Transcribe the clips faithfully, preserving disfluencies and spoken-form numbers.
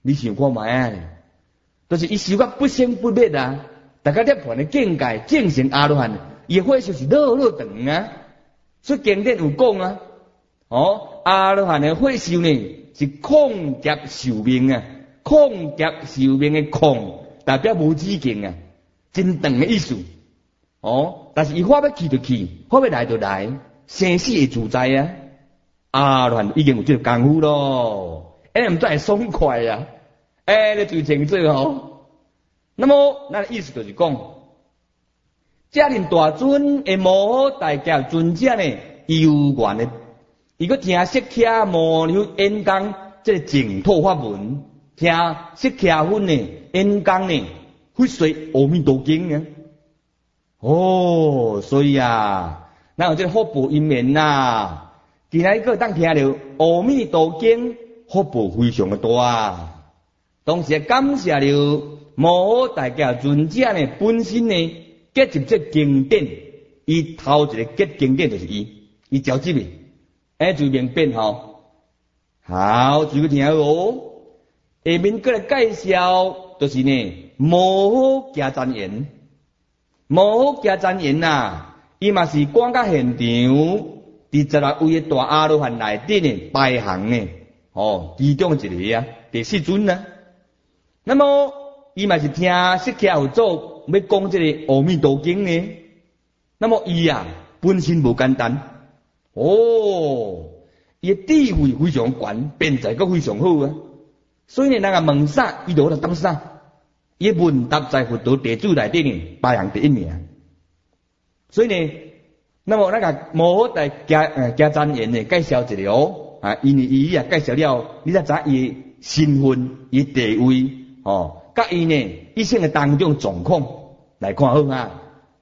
你想看卖啊？就是伊修到不生不灭啊！大家涅槃的境界正成阿罗汉，伊火烧是落落长啊！所以经典有讲啊，哦，阿罗汉的火烧呢是空劫寿命啊，空劫寿命的空代表无止境啊，真长的意思。哦，但是伊法要去就去，法要来就来，生死会自在啊！阿罗汉已经有这个功夫咯，哎，唔再爽快啊！哎，你最清楚吼。那么，咱意思就是讲，遮尼大尊的摩诃大家尊者呢，有缘的，伊个听释迦牟尼演讲这个净土法文，听释迦分呢演讲呢，会说阿弥陀经啊。哦，所以啊，咱有这个福报因缘呐，今仔个当听到阿弥陀经，福报非常的大。同时感谢了摩诃大家尊者呢本身呢结集这经典，伊头一个结经典就是伊，伊交集的，哎，就明变吼。好，注意听哦。下面过来介绍，就是呢摩诃迦旃延。摩诃迦旃延呐，伊嘛是赶到现场，伫十六位大阿罗汉内底呢排行呢，哦，其中一个啊，第四尊啊。那么，伊嘛是听释迦佛祖要讲这个阿弥陀经呢。那么伊啊本身无简单，哦，伊的智慧非常悬，辩才阁非常好啊。所以呢，人家问啥，伊就有答啥。伊问答在佛陀弟子内底呢排行第一名。所以呢，那么那个摩诃大迦呃迦旃延呢介绍一下哦，啊，因为伊啊介绍了，你才知伊身份、伊地位。哦，甲伊呢一生的当中状况来看好啊。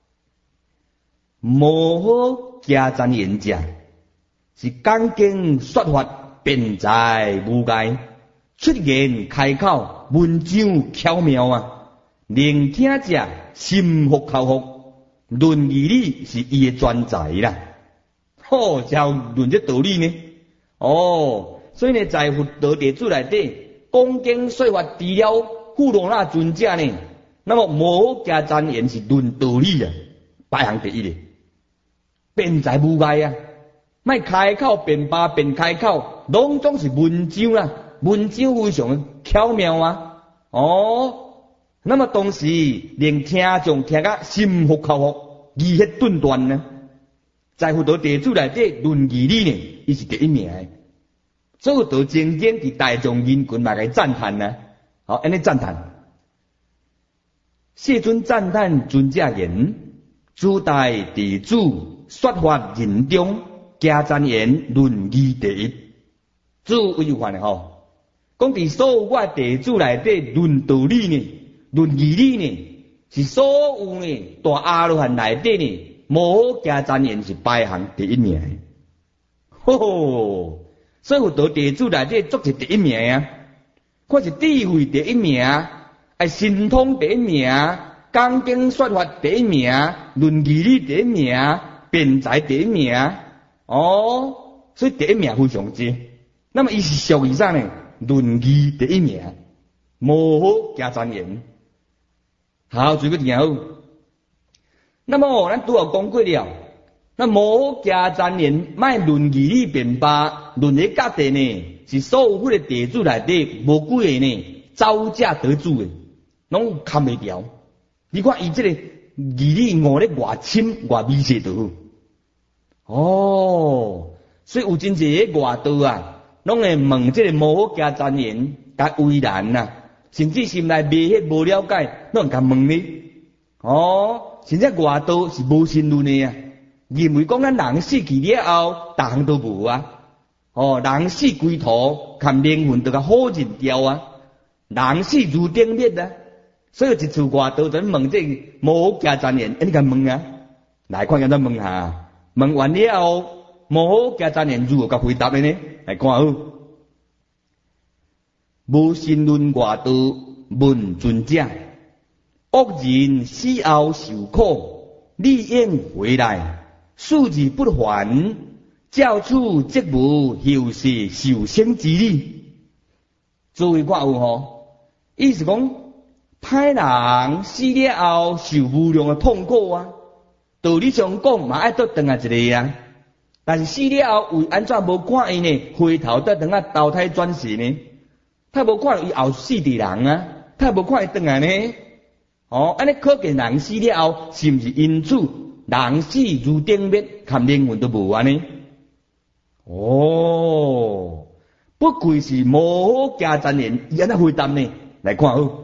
摩诃迦旃延者是讲经说法辩才无碍，出言开口文章巧妙啊，聆听者心服口服，论义理是伊的专才啦。哦，就论这道理呢。哦，所以呢，在佛陀弟子内底。讲经说法，除了富罗那尊者呢，那么摩诃迦旃延是论道理啊，排行第一的，辩才无碍啊，莫开口辩罢辩开口，拢总是文章啊，文章非常巧妙啊，哦，那么同时令听众听甲心服口服，义气顿断呢，在佛陀弟子内底论义理呢，伊是第一名的。所以道经典伫大众人群嘛，来赞叹呢。好，安尼赞叹。世尊赞叹尊者言：诸大弟子说法人中，迦旃延论义第一。诸位有看的吼，讲伫所有我弟子内底论道理呢，论义理呢，是所有呢大阿罗汉内底呢，摩诃迦旃延是排行第一名的。吼吼！所以佛陀弟子内底做是第一名啊，看是智慧第一名，爱神通第一名，讲经说法第一名，论义理第一名，辩才第一名。哦，所以第一名非常多。那么伊是属于啥呢？论义第一名，摩诃迦旃延。好，最个听好。那么咱拄有讲过了。那摩诃迦旃延卖论义理辩罢，论的价值呢，是所有迄个弟子内底无几个呢，造假得主的，拢看袂掉。你看伊这个义理悟咧偌深偌微细度，哦，所以有真济个外道啊，拢会问这个摩诃迦旃延甲为难呐，甚至心内未迄无了解，拢甲问你，哦，甚至外道是无信论的啊。认为讲咱人死去了后，逐项都无啊！哦，人死归土，含灵魂都甲好认掉啊！人死如灯灭啊！所以一次外道就问这摩诃迦旃延，你甲问啊？来看下咱问下，问完了后，摩诃迦旃延如何甲回答的呢？来看好。无信论外道问尊者，恶人死后受苦，理应回来。数日不还，教处即无后世受生之理。诸位看有吼， 意思讲，歹人死了后受无量的痛苦啊。道理上讲嘛，爱倒转来一个啊。但是死了后为安怎无看伊呢？回头倒转啊投胎转世呢？他无看伊后死的人啊，他无看伊转来呢？哦，安尼可见人死了后是毋是因此人死如灯灭，含灵魂都无安尼？哦，不愧是无好家真言，伊安尼回答呢？来看好，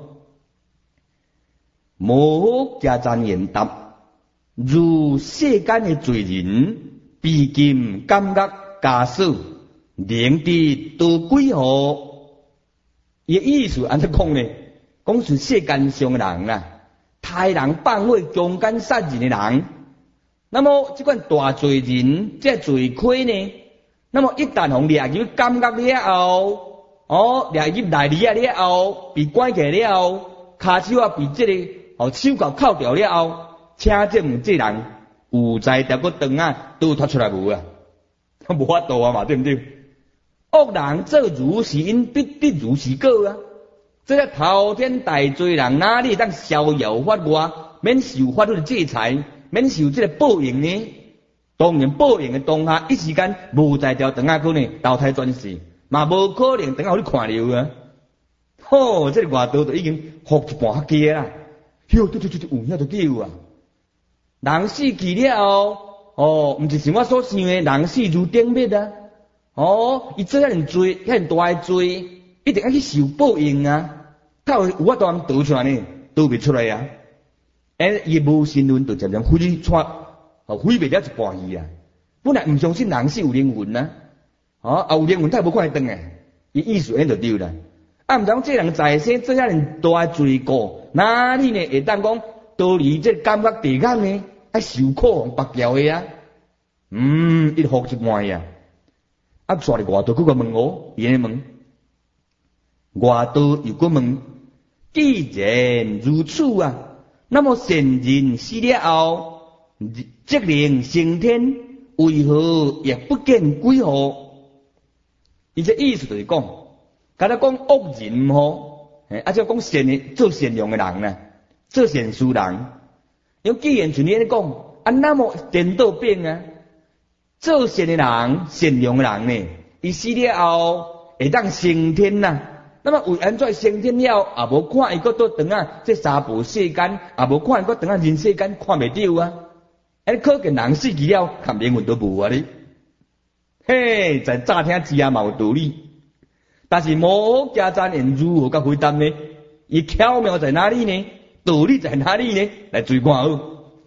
无好家真言答，如世间的罪人。毕竟感觉假使能得多几何？伊意思安怎讲呢？讲是世间上的人啊，杀人放火、强奸杀人的人。那么这款大罪人，这罪亏呢？那么一旦互掠入感觉了后，哦，掠入内里啊了后，被关起了后，骹手啊被这个哦手铐扣掉了后，请这问这人。有在条个肠啊，都脱出来无啊？无法度啊嘛，对不对？恶人做如是因，必得如是果啊！这个滔天大罪人哪里当逍遥法外，免受法律的制裁，免受这个报应呢？当然报应的当下，一时间无在条肠啊，可能投胎转世，嘛无可能等下互你看着啊！吼、哦，这个外道就已经服一半家啦，哟，对对对对，有影就叫啊！人死去了后，哦，毋是像我所想的，人死如灯灭啊！哦，伊做遐尼罪，遐尼大的罪，一定要去受报应啊！他有有法度通倒出来呢，倒袂出来啊！哎，伊无神论就渐渐毁出，哦，毁灭了一半去啊！本来毋相信人死有灵魂啊，哦，啊有灵魂，他无看会转诶，伊意思安就对啦。啊，毋通这人在生做遐尼大的罪过，哪里呢会当讲？道理这感觉地感呢，爱受苦白叫的啊，嗯，一服一半呀。啊，带入外道，佮个问我，伊安尼问，外道又佮问，既然如此啊，那么善人死了后，则能升天，为何也不见几何？伊这意思就是讲，敢若讲恶人吼，啊，即讲善的做善良的人呢。做善事人，因为既然像你安尼讲，啊那么颠倒变啊，做善的人、善良的人呢，伊死了后会当升天呐、啊。那么为安怎升天了，也无看伊个倒转啊，这三无世间，也无看伊个转啊人世间看袂到啊。安可见人死去了，含灵魂都无啊哩。嘿，在乍听之下嘛有道理，但是无家真言如何甲回答呢？伊巧妙在哪里呢？道理在哪里呢？来注意看好。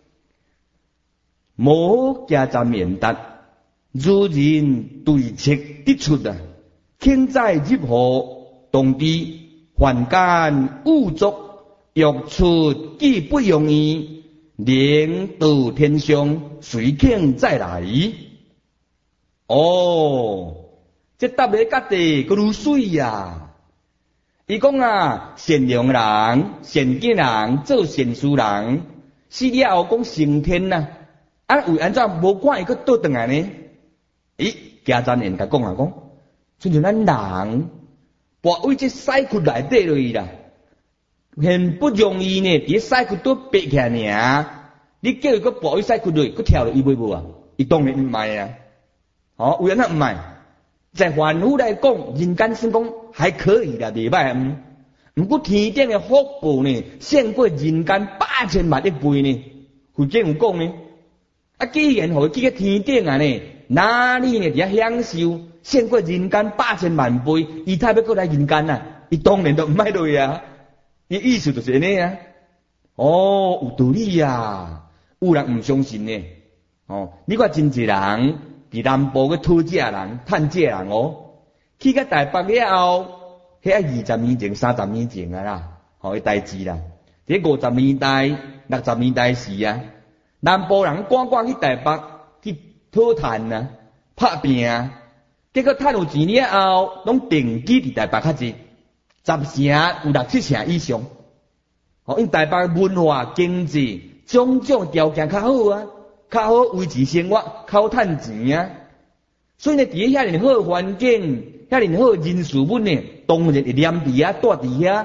无家真言答，如人对策得出啊，轻在入河，动地凡间污浊，欲出既不容易，能到天上，随庆再来。哦，这答的甲地个如水呀！伊讲啊，善良人、善见人、做善事人，死了后讲升天呐、啊，啊为安怎无看伊个倒转来呢？咦，家真言甲讲啊讲，亲像咱人，跋位这屎窟内底落去啦，很不容易呢，伫屎窟都爬起来尔，你叫伊个跋位屎窟落去，佮跳落伊袂无啊？伊当然毋卖啊，哦，为安怎毋卖？在凡夫来讲，人间生讲还可以啦，袂歹嗯。毋过天顶的福报呢，胜过人间八千万亿倍呢。佛经有讲呢，啊，既然互伊去个天顶啊呢，哪里呢？伫遐享受胜过人间八千万倍，伊太要过来人间啊？伊当然都毋爱落去啊。伊意思就是安尼啊。哦，有道理啊。有人毋相信呢。哦，你看真济人。伫南部个讨债人、趁债人哦，去到台北了后，迄二十年前、三十年前啊啦，吼个代志啦。伫五十年代、六十年代时啊，南部人赶赶去台北去讨趁啊、拍拼啊，结果趁有钱了后，拢定居伫台北较济，十成有六七成以上。哦，因台北文化、经济种种条件较好啊。较好维持生活，较好趁钱啊！所以呢，伫遐尼好环境，遐尼好人事物呢，当然会黏伫遐，住伫遐，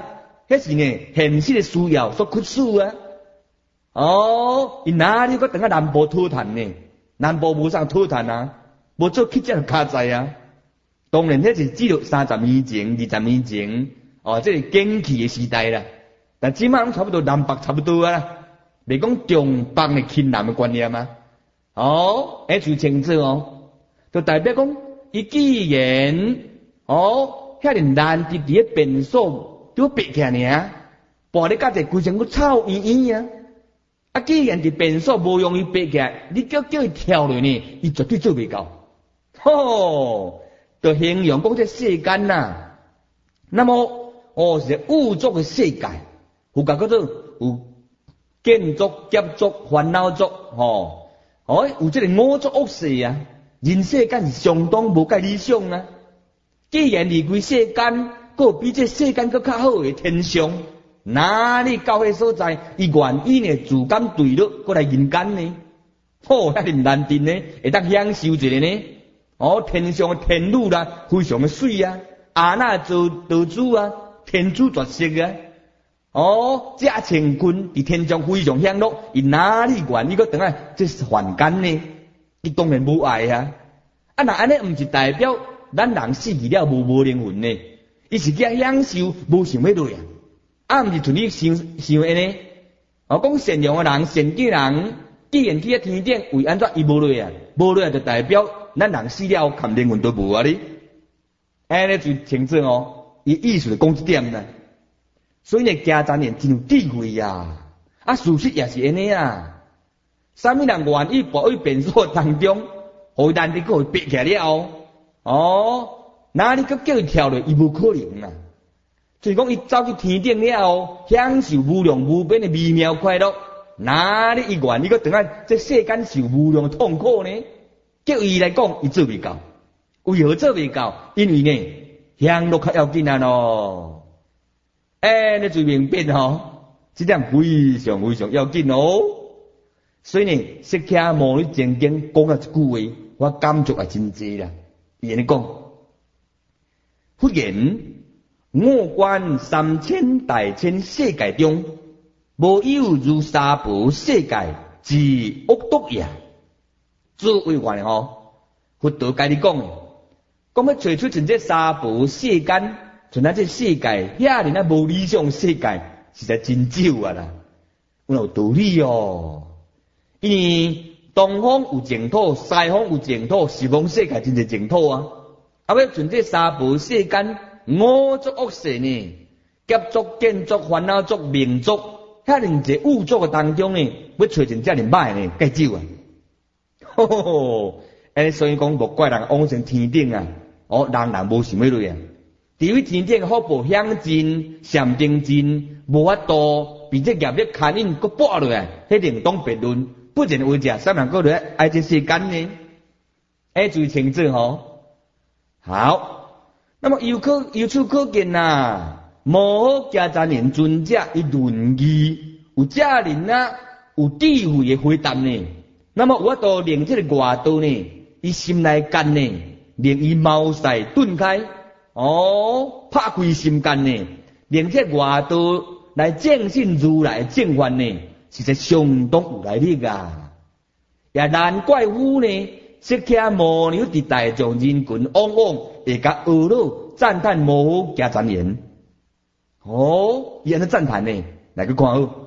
迄是呢现实的需要所驱使啊。哦，伊哪里个等下南部讨炭呢？南部无啥讨炭啊，无做乞食卡在啊。当然，迄是只有三十年前、二十年前，哦，这是景气的时代啦。但即马差不多南北差不多啊啦，袂讲中北的轻南的观念啊。哦，迄就清楚哦，就代表讲，伊既然哦，遐尼难伫伫个变数就爬起来尔，跋咧甲者规身躯臭圆圆啊！啊，既然伫变数无容易爬起来，你叫叫伊跳落呢，伊绝对做袂到。吼，就形容讲这世间呐，那么哦是物质的世界，有个叫做有建筑、业足、烦恼足，吼，哦有这个五足恶世啊，人世间是相当无介理想啊。既然离开世间，个比这世间更较好的天上，哪里到迄所在，伊愿意呢自甘堕落过来人间呢？吼，遐尼难定呢，会当享受一下呢。哦，天上的天女啦，非常的水啊，阿那做道主啊，天主绝色啊。哦，驾千军伫天上非常享乐，伊哪里愿意个等下这是凡间呢？伊当然无爱啊。啊，那安尼毋是代表咱人死去了无无灵魂呢？伊是叫享受，无想要落啊。啊，毋是像你想想安尼。哦，讲善良的人、善己人，既然去啊天顶，为安怎伊无落啊？无落就代表咱人死了，含灵魂都无啊哩。安尼就清楚哦，伊意思就讲一点啦。所以呢，家长人真有智慧呀。啊，事实也是安尼啊。啥物人愿意跋于变数当中，互咱你个爬起来了？哦，哪里个叫伊跳落？伊无可能啊。就是讲，伊走去天顶了，享受无量无边的美妙快乐，哪里伊愿意个等下这世间受无量的痛苦呢？叫伊来讲，伊做袂到。为何做袂到？因为呢，享乐较要紧啊咯。哎，你最明白吼，这点非常非常要紧哦。所以呢，释迦牟尼曾经讲了一句话，我感触也真济啦。伊安尼讲，忽然五观三千大千世界中，无有如沙婆世界之恶毒也。做为话吼，佛陀甲你讲，讲要找出像这沙婆世间。像咱这世界，遐尼啊无理想世界，实在真少啊啦，有道理哦。因为东方有净土，西方有净土，西方世界真是净土啊。啊，要像这三无世间，五足恶世呢，劫足、见足、烦恼足、命足，遐尼一个物足的当中呢，要找成遮尼歹呢，介少啊。吼吼吼！哎，所以讲莫怪人往上天顶啊，哦，人人无想要落啊。伫位天顶福报享尽、禅定尽，无法度，比这业力牵引搁拔落来，迄另当别论。不然为者，啥人搁落来爱这世间呢？哎，注意清楚吼。好，那么由可由此可见呐，无家赞人尊者伊论议，有遮人啊有智慧的回答呢。那么我都令这个外道呢，伊心内间呢，令伊茅塞顿开。哦，拍开心间呢，令这外道来正信如来正法呢，实在相当有来力啊！也难怪乎呢，释迦牟尼伫大众人群往往会甲恶乐赞叹无加赞言。哦，伊安尼赞叹呢，来去看好。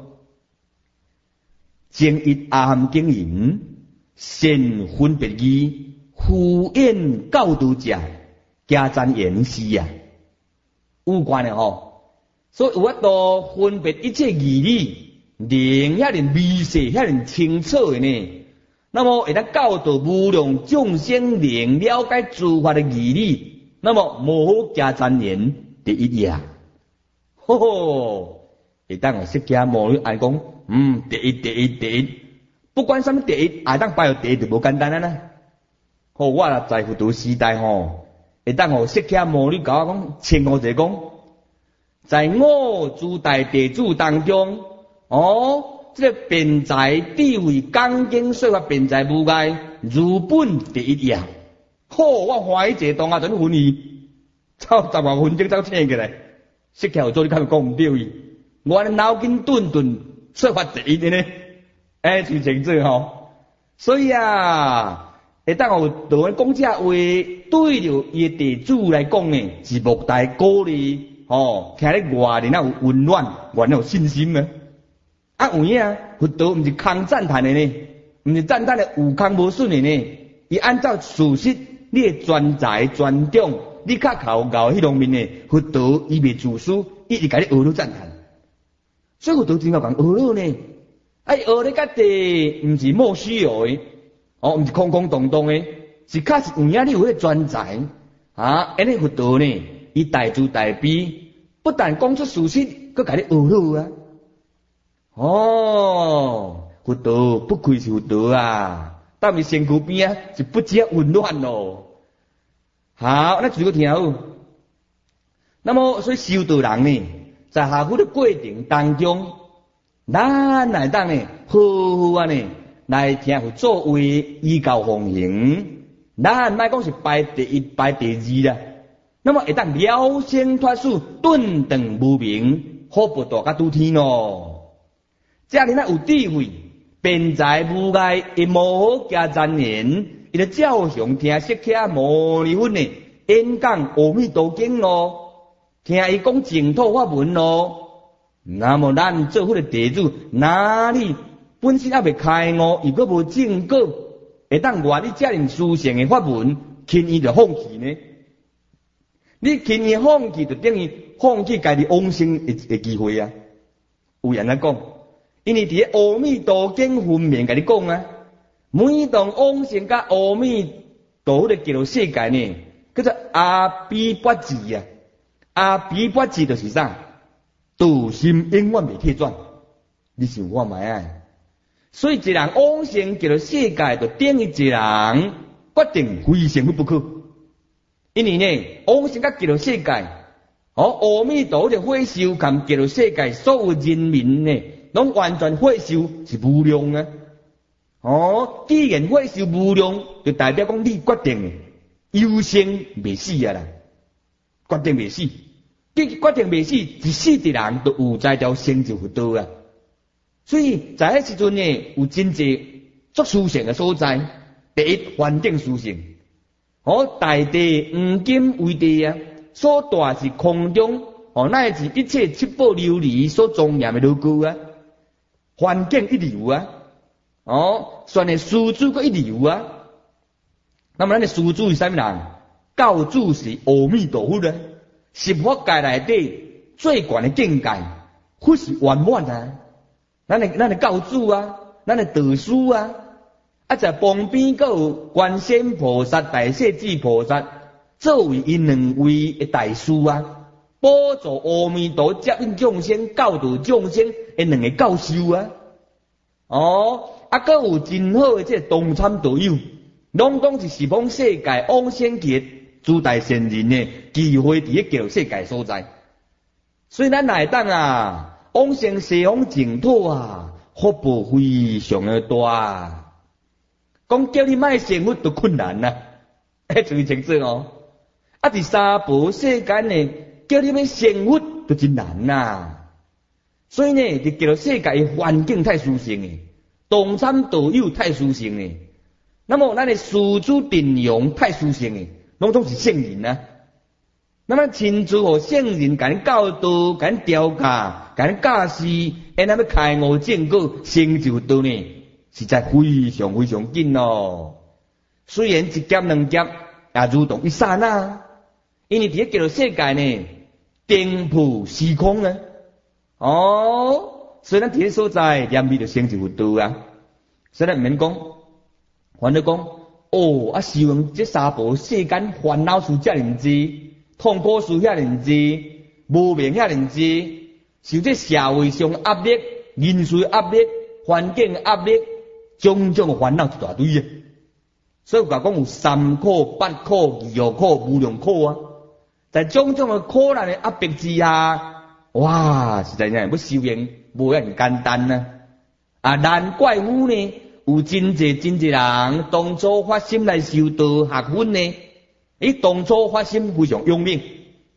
正一阿含经言，善分别义，敷衍教导者。加赞言是啊，有关的吼，所以有法度分别一切义理，令遐尼微细、遐尼清楚的呢。那么会当教导无量众生，令了解诸法的义理，那么无加赞言第一呀。吼吼，会当我释迦牟尼爱讲，嗯，第一、第一、第一，不管什么第一，爱当排到第一就无简单啊啦。好，我啦在佛陀时代吼。会当互释迦牟尼甲我讲，称呼者讲，在五诸大地主当中，哦，这个辩才智慧、刚经说法、辩才无碍，如本第一样。好，我欢喜一个当下阵分伊，凑十万分钟走请起来， 说起来做你敢讲唔对伊，我脑筋顿顿出发第一的呢，哎，就这做吼。所以啊，会当有同阮讲这话，对着伊的地主来讲呢，是莫大鼓励，吼，听咧外面那有温暖，外面有信心啊。啊有影，佛陀毋是空赞叹的呢，毋是赞叹的有空无顺的呢，伊按照事实，你的专才专长，你较考高迄方面呢，佛陀伊袂自私，伊是甲你学了赞叹。所以佛陀真够讲学了呢，啊学咧甲地毋是莫须有的，哦，毋是空空洞洞的，是确实有影你有迄个专才啊，安尼佛陀呢，伊大慈大悲，不但讲出事实，佮甲你学了啊。哦，佛陀不愧是佛陀啊！到你身躯边啊，是不只温暖咯。好，那继续听好。那么，所以修道人呢，在下苦的过程当中，咱来当呢，好好啊呢，来听佛作为依教奉行。咱莫讲是排第一、排第二啦。那么会当了生脱死，顿顿无明，福报大甲拄天咯。这样呢有智慧，辩才无碍，亦无好加赞言，伊就照常听释迦牟尼佛呢演讲阿弥陀经咯，听伊讲净土法门咯。那么咱做佛的弟子，哪里本身还未开悟，又阁无正果，会当外你遮尼殊胜的法门，轻易就放弃呢？你轻易放弃，就等于放弃家己往生的的机会啊！有人来讲。因为伫阿弥陀经分明甲你讲啊，每当往生甲阿弥陀的极乐世界呢，叫做阿毗跋致啊。阿毗跋致就是啥？道心永远袂退转。你想看卖啊？所以一人往生极乐世界，就等于一人决定非成佛不可。因为呢，往生甲极乐世界，哦，阿弥陀的会受含极乐世界所有人民呢。拢完全会受是无量啊！哦，既然会受无量，就代表讲你决定有生未死啊啦，决定未死，你决定未死，一世的人都有在条成就佛道啊！所以在迄时阵呢，有真济足殊胜的所在。第一，环境殊胜，哦，大地黄金为地啊，所大是空中，哦，乃是一切七宝琉璃所庄严的 logo 啊。环境一流啊，哦，算的师主个一流啊。那么咱的师主是啥物人？教主是阿弥陀佛啊，十法界内底最悬的境界，佛是圆满啊。咱的咱的教主啊，咱的导师啊，啊在旁边还有观世音菩萨、大势至菩萨作为因两位的大师啊，帮助阿弥陀接引众生、教导众生。因两个教授啊，哦，啊，阁有真好的这同参道友，拢讲是十方世界往生极诸大善人呢，机会伫个极乐世界所在。所以咱来当啊，往生西方净土啊，福报非常的大。讲叫你卖成佛都困难啊，哎，注意清楚哦。啊，伫三宝世间呢，叫你要成佛都真难呐、啊。所以呢，伫极乐世界环境太殊胜诶，同参道友太殊胜诶，那么咱的师主阵容太殊胜诶，拢总是圣人啊。那么亲自和圣人甲咱教导、甲咱调教、甲咱教示，因咱要开悟正果、成就道呢，实在非常非常紧咯。虽然一劫两劫，也如同一刹那，因为伫极乐世界呢，颠覆时空啊。哦，所以咱伫个所在念咪就成就佛道啊。所以咱毋免讲，反正讲，哦，啊，希望这三宝世间烦恼事遮尔济，痛苦事遐尔济，无明遐尔济，受这社会上压力、人事压力、环境压力，种种烦恼一大堆啊。所以讲讲有三苦、八苦、二苦、苦、无量苦啊，在种种的苦难的压迫之下。哇，实在呢，要修行无遐简单呐、啊！啊，难怪有呢，有真济真济人当初发心来修道学佛呢，伊当初发心非常用命，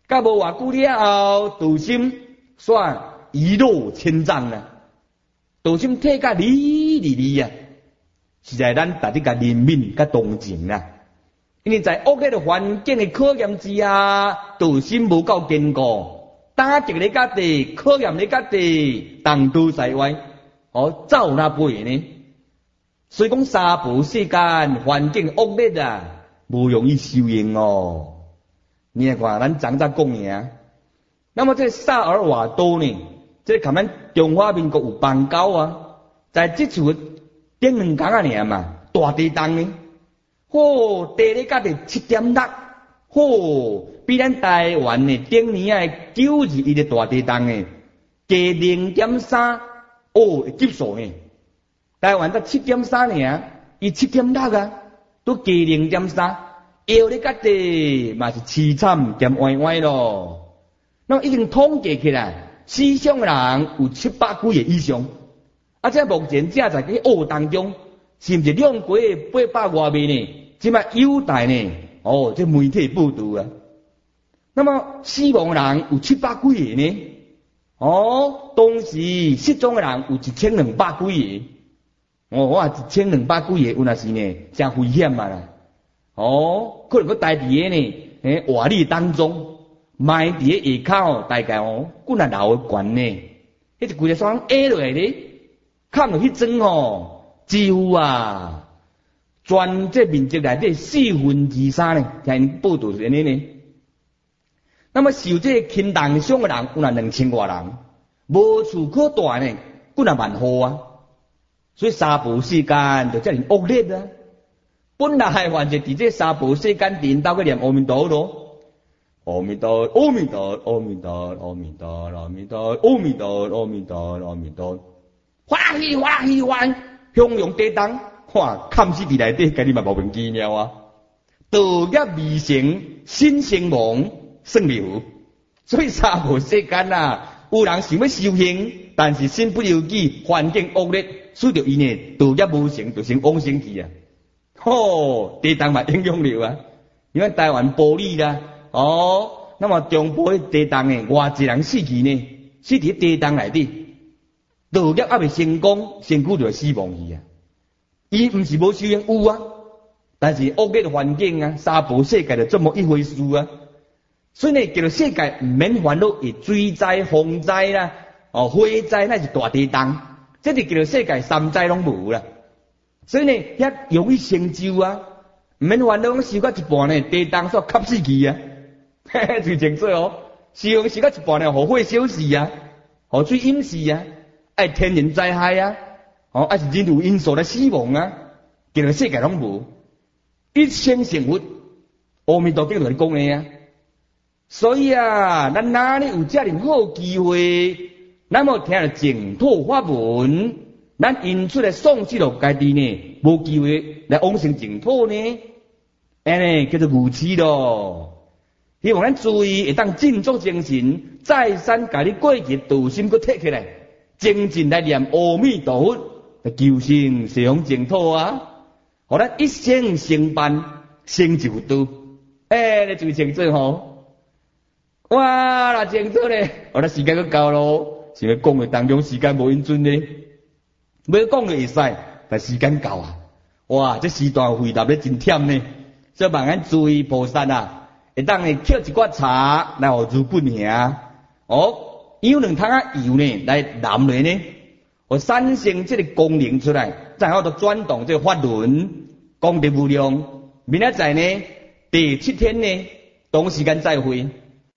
甲无偌久了后，杜心煞一落千丈啦。杜心体甲哩哩哩啊，实在咱大家甲怜悯甲同情啦。因为在恶劣的环境的考验之下，杜心无够坚固，打击你家己，考验你家己，东都西歪，哦，走那背呢。所以讲沙婆世间环境恶劣啊，无容易受用哦。你看咱昨早讲的，那么这萨尔瓦多呢，这看咱中华民国有邦交啊，在这处顶两天啊尔嘛，大地震呢，嚯，地理价值七点六，嚯，比咱台湾呢顶年啊九二一的大地震呢，加零点三，哦，级数呢。台湾得七点三呢，伊七点六啊，都加零点三，要你家己嘛是凄惨兼歪歪咯。那已经统计起来，死伤人有七百几个以上，啊，这目前正在去学当中，是毋是两过八百外面呢？即摆有待呢，哦，这媒体报道啊。那么死亡人有七百几个呢？哦，当时失踪的人有一千两百几个。哦，我话一千两百几个，有那是呢，真危险嘛啦。哦，可能佮待伫个呢，诶，活里当中，埋伫个下口，大概哦，骨若流个悬呢，迄就规个双下落来咧，看落去装哦，几乎啊，全这面积内底四分之三呢，听因报道是安尼呢。那么受这轻重伤个人有那两千多人，无处可住呢，骨若万户啊。所以沙婆世间就遮尔恶劣啊！本来还是伫这沙婆世间颠倒去念阿弥陀咯，阿弥陀，阿弥陀，阿弥陀，阿弥陀，阿弥陀，阿弥陀，阿弥陀，阿弥陀，欢喜欢喜欢，汹涌地动，哇！看死伫内底，家己嘛莫名其妙啊！道业未成，心生亡，算了。所以沙婆世间啊，有人想要修行，但是身不由己，环境恶劣。使着伊呢，道业无成，就成往生去啊！吼，地动嘛影响了啊！因为台湾玻璃啦，哦，那么中部的地动呢，偌济人死去呢，死伫地动内底，道业还未成功，身躯就死亡去啊！伊毋是无修行有啊，但是恶劣的环境啊，沙婆世界就这么一回事啊！所以呢，叫做世界毋免烦恼，以水灾、风灾啦，哦，火灾那是大地动。这就叫做世界三灾拢无啦，所以呢，遐容易成就啊，毋免烦恼，修到一半呢，地动煞吸死去啊，嘿嘿，最清楚哦。修修到一半呢，互火烧死啊，互水淹死啊，爱天然灾害啊，哦，爱是人为因素来死亡啊，叫做世界拢无，一生成佛，阿弥陀经就讲的啊。所以啊，咱哪里有遮尔好机会？咱要听了净土法文，咱因出来丧失了家己呢，无机会来往生净土呢，安尼叫做愚痴咯。希望咱注意会当振作精神，再三家己过去道心搁摕起来，精进来念阿弥陀佛，来求生西方净土啊！互咱一生成办，成就道，哎，你最清楚吼！哇，那清楚咧，我咱时间搁够咯。是要讲的当中时间无允准呢，要讲的会使，但时间够啊！哇，这时段回答咧真忝呢，所以望咱注意菩萨啊，会当呢抾一寡茶来互如本兄，哦，有两桶啊油呢来淋落呢，互产生这个功能出来，然后就转动这个法轮，功德无量。明仔载呢，第七天呢，同时间再会。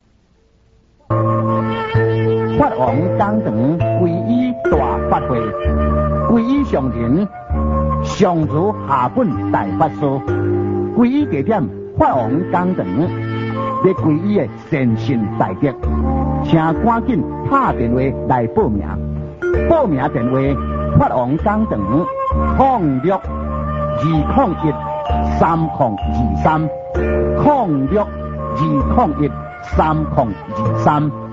法王讲堂皈依大法会，皈依上人上如下本大法师，皈依地点法王讲堂，要皈依的善信大德，请赶紧打电话来报名。报名电话：法王讲堂零六二零一三零二三零六二零一三零二三。